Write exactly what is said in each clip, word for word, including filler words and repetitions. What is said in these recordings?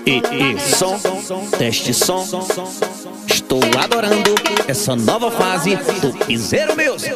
E, e, som, teste som. Estou adorando essa nova fase do Piseiro Music.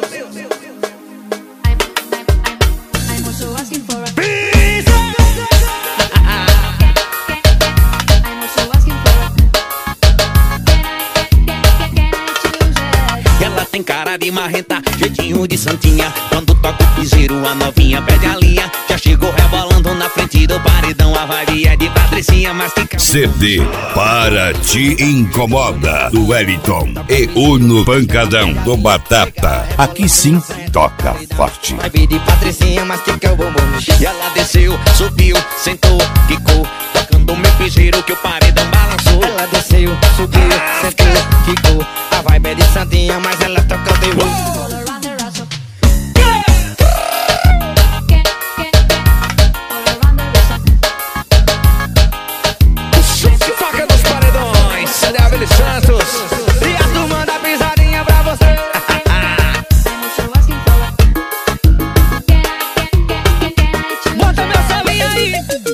Ela tem cara de marrenta, jeitinho de santinha. Quando toca o piseiro, a novinha pede a linha. Já chegou rebolando na frente do paredão. A vibe é de Patricinha, mas fica... C D Para Te Incomoda, do Wellington e Uno Pancadão, do Batata. Aqui sim, toca forte. Vibe de Patricinha, mas fica o bumbum no chão. E ela desceu, subiu, sentou, quicou, tocando meu piseiro que o paredão balançou. Ela desceu, subiu, sentou, quicou. A vibe é de santinha, mas ela toca o terror. Santos, e a turma da pisadinha pra você. Bota meu salinho aí.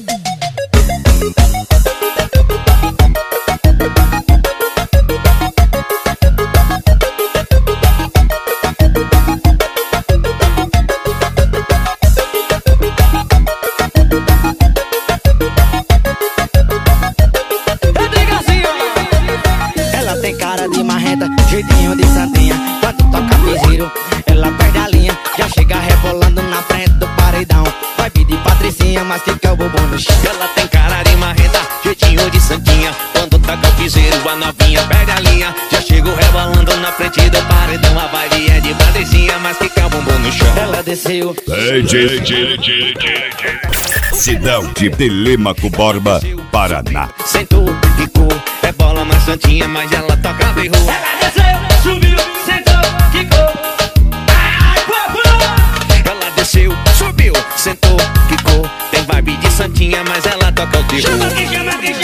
Tem cara de marreta, jeitinho de santinha. Quando toca piseiro, ela perde a linha. Já chega rebolando na frente do paredão. Vai pedir Patricinha, mas fica o bumbum no chão. Ela tem cara de marreta, jeitinho de santinha. Quando toca piseiro, a novinha perde a linha. Já chego rebolando na frente do paredão. A vibe é de Patricinha, mas fica o bumbum no chão. Ela desceu, Cidão de Telêmaco Borba, Paraná. Sentou, quicou, é bola mais santinha, mas ela toca bem rua. Ela desceu, subiu, sentou, quicou. Ai, papo! Ela desceu, subiu, sentou, quicou. Tem vibe de santinha, mas ela toca o terror. Chama aqui, chama aqui, chama.